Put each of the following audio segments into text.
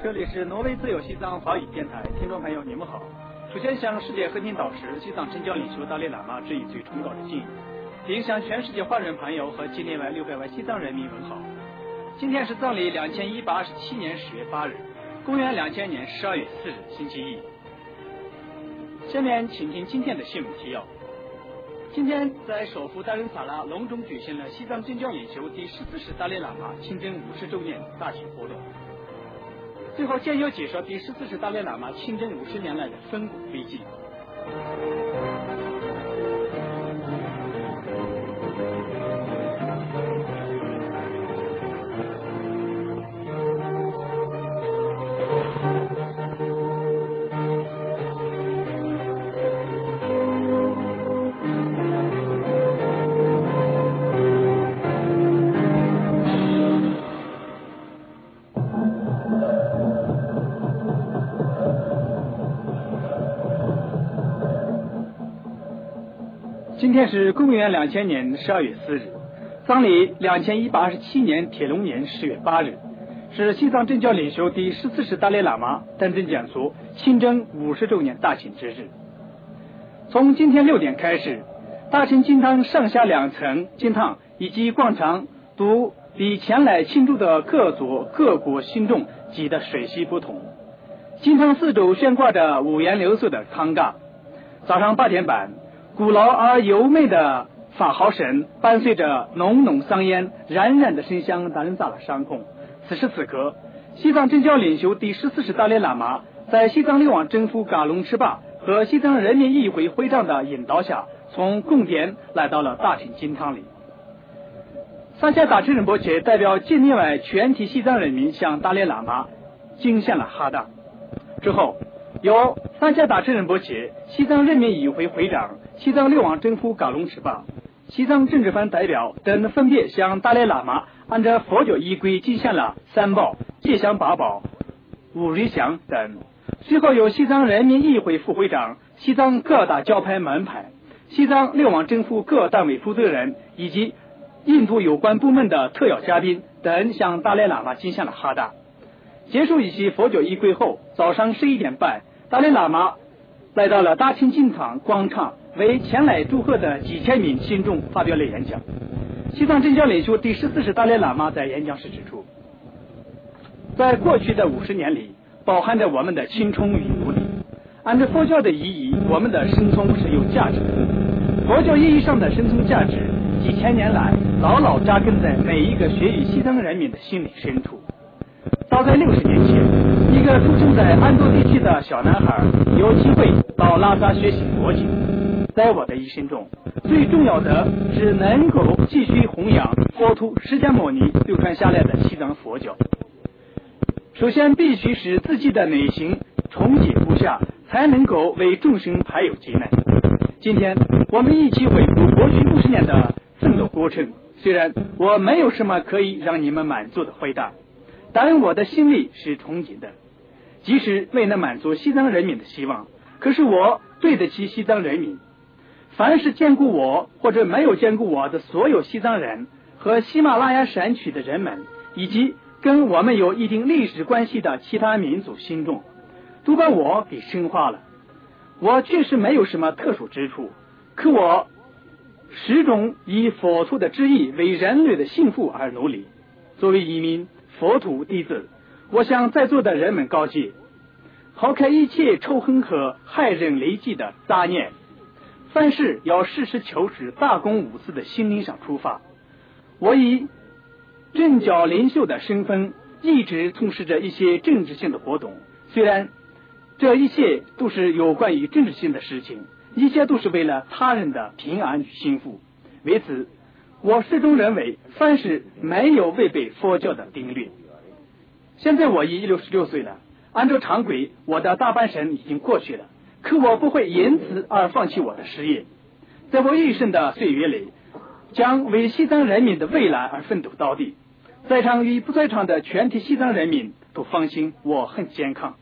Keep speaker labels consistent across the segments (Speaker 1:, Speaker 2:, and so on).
Speaker 1: 这里是挪威自由西藏华语电台，听众朋友你们好。首先向世界和平导师、西藏真教领袖达赖喇嘛致以最崇高的敬意，并向全世界华人朋友和境内外600万西藏人民问好。今天是藏历2127年10月8日，公元2000年12月4日，星期一。下面请听今天的新闻提要。今天在首府达仁萨拉隆重举行了西藏真教领袖第14世达赖喇嘛亲征50周年大型活动。最后简要介绍第14世达赖喇嘛亲征50年来的丰功伟绩。今天是公元2000年12月4日，藏历2127年铁龙年10月8日，是西藏真教领袖第14世达赖喇嘛丹增讲座亲征50周年大庆之日。从今天6点开始，大庆金堂上下2层金堂以及广场都比前来庆祝的各族各国信众挤得水泄不通。金堂四周悬挂着五颜六色的扛架。早上8点半，古老而优美的法号声伴随着浓浓桑烟冉冉的升向达仁萨拉上空。此时此刻，西藏真教领袖第14世达赖喇嘛在西藏六王政府噶隆赤巴和西藏人民议会会长的引导下，从宫殿来到了大庆金堂里。三峡大赤仁波切代表境内外全体西藏人民向达赖喇嘛敬献了哈达。之后，由三峡大赤仁波切、西藏人民议会会长、西藏六王政府噶隆赤巴、西藏政治犯代表等分别向达赖喇嘛按照佛教仪规敬献了3宝、吉祥8宝、5瑞香等。随后由西藏人民议会副会长、西藏各大教派门派、西藏六王政府各单位负责人以及印度有关部门的特邀嘉宾等向达赖喇嘛敬献了哈达。结束一些佛教仪轨后，早上11点半，达赖喇嘛来到了大庆金堂广场，为前来祝贺的几千名信众发表了演讲。西藏真教领袖第14世达赖喇嘛在演讲时指出，在过去的50年里，包含着我们的青春与努力。按照佛教的意义，我们的生存是有价值的。佛教意义上的生存价值，几千年来牢牢扎根在每一个学语西藏人民的心灵深处。早在60年前，一个出生在安多地区的小男孩有机会到拉萨学习佛经。在我的一生中，最重要的是能够继续弘扬佛陀释迦牟尼流传下来的西藏佛教。首先必须使自己的内心纯洁无瑕，才能够为众生排忧解难。今天我们一起回顾过去50年的奋斗过程，虽然我没有什么可以让你们满足的回答，但我的心里是憧憬的。即使未能满足西藏人民的希望，可是我对得起西藏人民。凡是见过我或者没有见过我的所有西藏人和喜马拉雅山区的人们，以及跟我们有一定历史关系的其他民族信众，都把我给升华了。我确实没有什么特殊之处，可我始终以佛陀的旨意为人类的幸福而努力。作为一名佛陀弟子，我向在座的人们告诫，抛开一切仇恨和害人利己的杂念，凡事要实事求是、大公无私的心灵上出发。我以政教领袖的身份一直从事着一些政治性的活动，虽然这一切都是有关于政治性的事情，一切都是为了他人的平安与幸福。为此，我始终认为凡事没有违背佛教的定律。现在我已66岁了，按照常规，我的大半生已经过去了，可我不会因此而放弃我的事业。在我一生的岁月里，将为西藏人民的未来而奋斗到底。在场与不在场的全体西藏人民都放心，我很健康。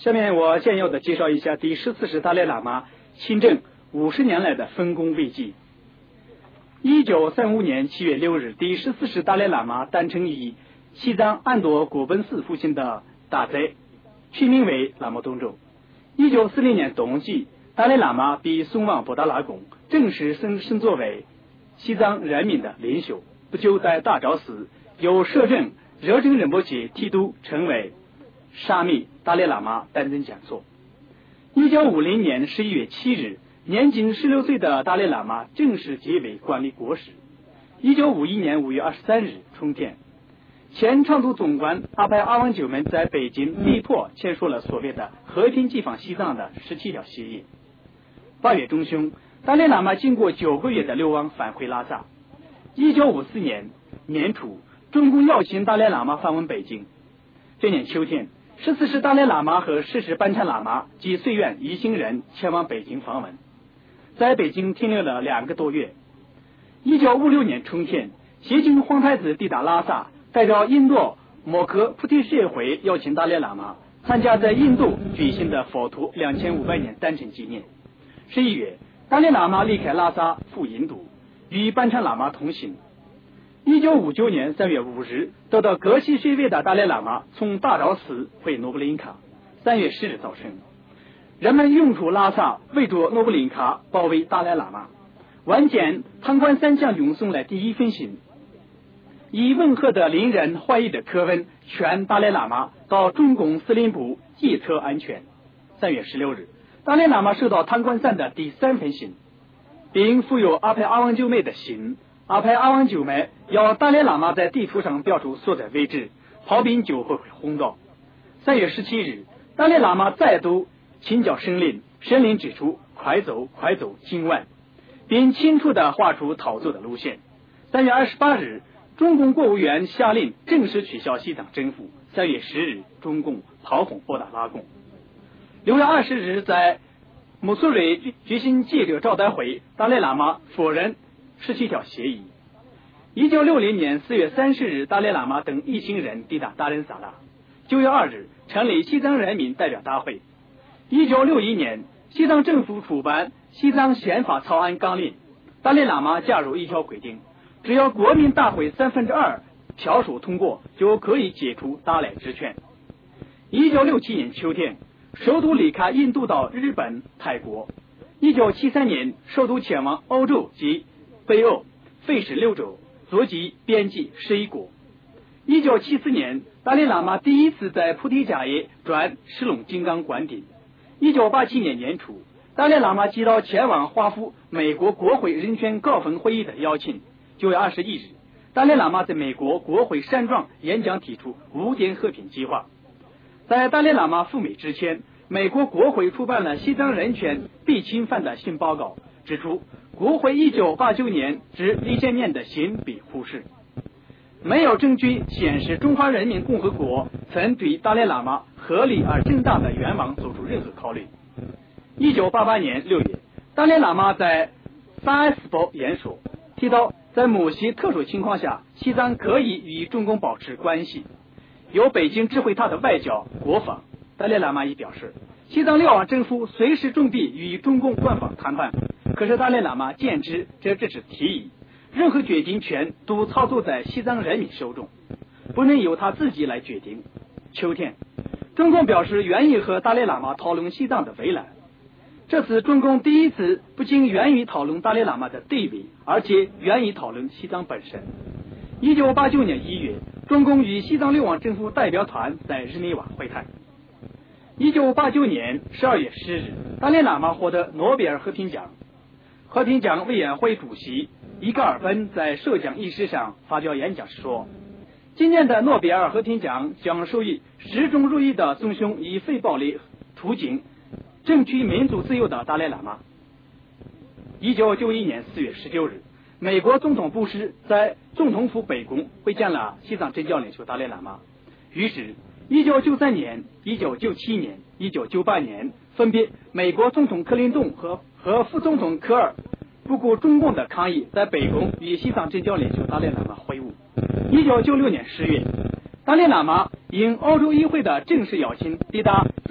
Speaker 1: 下面我简要的介绍一下第14世达赖喇嘛亲政50年来的丰功伟绩。1935年7月6日，第14世达赖喇嘛诞辰于西藏安多果本寺附近的大寨，取名为喇嘛东州。1940年冬季，达赖喇嘛被送往布达拉宫，正式升作为西藏人民的领袖。不久，在大昭寺由摄政热真仁波切提督，成为沙弥达赖喇嘛担任讲座。1950年11月7日，年仅16岁的达赖喇嘛正式结为管理国事。1951年5月23日春天，前昌都总管阿派阿旺九门在北京被迫签署了所谓的和平解放西藏的17条协议。8月中旬，达赖喇嘛经过9个月的流亡返回拉萨。1954年年初，中共邀请达赖喇嘛访问北京。这年秋天，14世达赖喇嘛和10世班禅喇嘛及随员一行人前往北京访问，在北京停留了2个多月。1956年春天，协军皇太子抵达拉萨，代表印度摩诃菩提社会邀请达赖喇嘛参加在印度举行的佛陀2500年诞辰纪念。11月，达赖喇嘛离开拉萨赴印度，与班禅喇嘛同行。1959年3月5日，得到格西学位的达赖喇嘛从大昭寺回诺布林卡。3月10日早晨，人们涌出拉萨，围住诺布林卡，包围达赖喇嘛。晚间，汤官三将军送来第一封信，以温和的令人怀疑的口吻劝达赖喇嘛到中共司令部检测安全。3月16日，达赖喇嘛收到汤官三的第3封信，并附有阿派阿旺九妹的信。阿派阿旺九妹要达赖喇嘛在地图上标出所在位置，炮兵就会轰到。3月17日，达赖喇嘛再度请教神灵，神灵指出快走快走今晚，并清楚地画出逃走的路线。3月28日，中共国务院下令正式取消西藏政府。3月10日，中共炮轰布达拉宫。6月20日，在木苏瑞举行记者招待会，达赖喇嘛否认17条协议。1960年4月30日，达赖喇嘛等一行人抵达达仁萨拉。9月2日，成立西藏人民代表大会。1961年，西藏政府出版《西藏宪法草案纲领》，达赖喇嘛加入一条规定，只要国民大会2/3票数通过，就可以解除达赖职权。1967年秋天，首都离开印度到日本、泰国。1973年，首都前往欧洲及北欧，费时6周，足迹遍及11国。1974年，达赖喇嘛第一次在菩提迦耶转石龙金刚灌顶。1987年年初，达赖喇嘛接到前往华府美国国会人权高峰会议的邀请。9月21日，达赖喇嘛在美国国会山庄演讲，提出5点和平计划。在达赖喇嘛赴美之前，美国国会出版了西藏人权被侵犯的新报告，指出国会1989年至2000年的信被忽视，没有证据显示中华人民共和国曾对达赖喇嘛合理而正当的愿望做出任何考虑。1988年6月，达赖喇嘛在萨埃斯堡演说，提到在某些特殊情况下，西藏可以与中共保持关系，由北京指挥他的外交国防。达赖喇嘛也表示，西藏辽昂政府随时准备与中共官方谈判，可是达赖喇嘛坚持这只是提议，任何决定权都操作在西藏人民手中，不能由他自己来决定。秋天，中共表示愿意和达赖喇嘛讨论西藏的未来。这次中共第一次不仅愿意讨论达赖喇嘛的地位，而且愿意讨论西藏本身。1989年1月，中共与西藏流亡政府代表团在日内瓦会谈。1989年12月10日，达赖喇嘛获得诺贝尔和平奖。和平奖委员会主席伊戈尔本在授奖仪式上发表演讲时说，今年的诺贝尔和平奖将授予始终如一的遵循以非暴力途径争取民族自由的达赖喇嘛。1991年4月19日，美国总统布什在总统府北宫会见了西藏真教领袖达赖喇嘛。于是1993年、1997年、1998年，分别美国总统克林顿和副总统科尔不顾中共的抗议，在北宫与西藏真教领袖达赖喇嘛会晤。1996年10月，达赖喇嘛应欧洲议会的正式邀请，抵达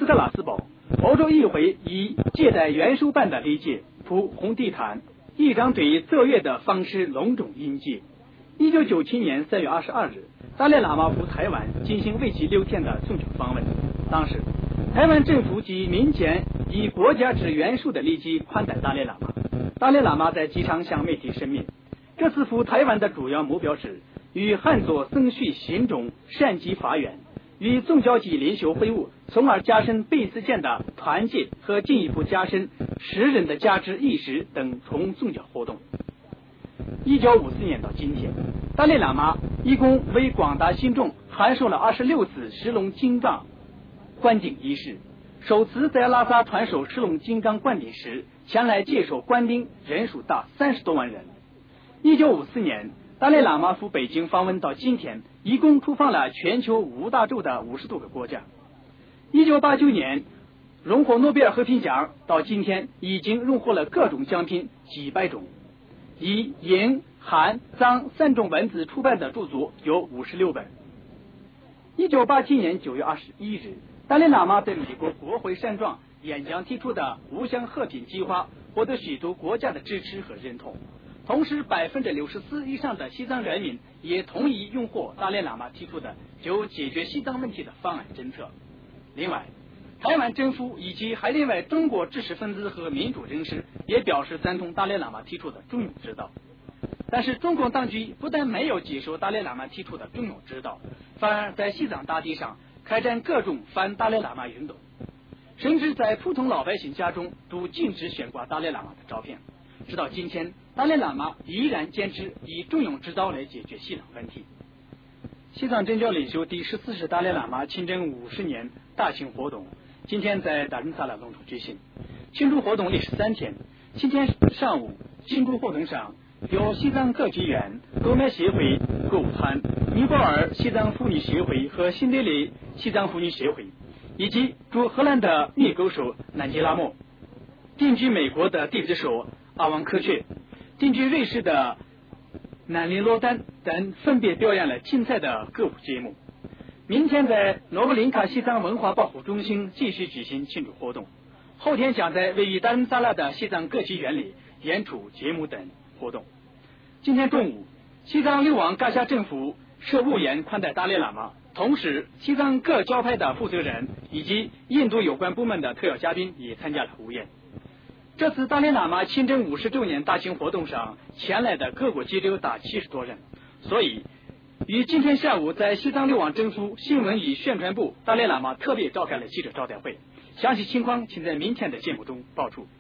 Speaker 1: 斯特拉斯堡，欧洲议会以借代元首般的礼节铺红地毯，议长对奏乐的方式隆重迎接。1997年3月22日，达赖喇嘛赴台湾进行为期6天的宗教访问。当时，台湾政府及民间以国家之元首的礼节款待达赖喇嘛。达赖喇嘛在机场向媒体声明，这次赴台湾的主要目标是与汉族僧绪心中善积法缘，与宗教级领袖会晤，从而加深彼此间的团结和进一步加深世人的价值意识等重宗教活动。1954年到今天，达赖喇嘛一共为广大信众函授了26次石龙金刚灌顶仪式。首次在拉萨传授石龙金刚灌顶时，前来接受灌顶人数达30多万人。1954年，达赖喇嘛赴北京访问到今天，一共出访了全球5大洲的50多个国家。1989年荣获诺贝尔和平奖，到今天已经荣获了各种奖品几百种。以英、汉、藏3种文字出版的著作有56本。1987年9月21日，达赖喇嘛在美国国会山庄演讲提出的五项和平计划获得许多国家的支持和认同，同时64%以上的西藏人民也同意拥护达赖喇嘛提出的就解决西藏问题的方案政策。另外，台湾政府以及海内外中国知识分子和民主人士也表示赞同达赖喇嘛提出的中庸之道。但是中共当局不但没有接受达赖喇嘛提出的中庸之道，反而在西藏大地上开展各种反达赖喇嘛运动，甚至在普通老百姓家中都禁止悬挂达赖喇嘛的照片。直到今天，达赖喇嘛依然坚持以中庸之道来解决西藏问题。西藏政教领袖第14世达赖喇嘛亲征50年大庆活动今天在达仁萨拉隆重举行。庆祝活动历时3天。今天上午，庆祝活动上由西藏歌剧院、购买协会、歌舞团、尼泊尔西藏妇女协会和新德里西藏妇女协会，以及驻荷兰的女歌手南吉拉莫、定居美国的弟子手阿旺科雀、定居瑞士的南林罗丹等分别表演了精彩的歌舞节目。明天在诺布林卡西藏文化保护中心继续举行庆祝活动，后天将在位于达仁萨拉的西藏歌剧院里演出节目等活动。今天中午，西藏流亡噶夏政府设午宴款待达赖喇嘛，同时西藏各教派的负责人以及印度有关部门的特邀嘉宾也参加了午宴。这次达赖喇嘛亲征50周年大庆活动上前来的各国记者达70多人，所以于今天下午在西藏流亡政府新闻与宣传部，达赖喇嘛特别召开了记者招待会，详细情况请在明天的节目中报出。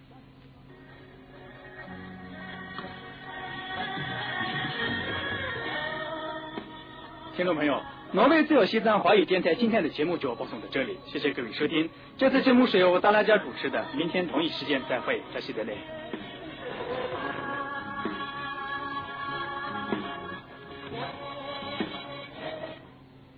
Speaker 1: 听众朋友，挪威自由西藏华语电台今天的节目就播送到这里，谢谢各位收听。这次节目是由达拉加主持的，明天同一时间再会，再见。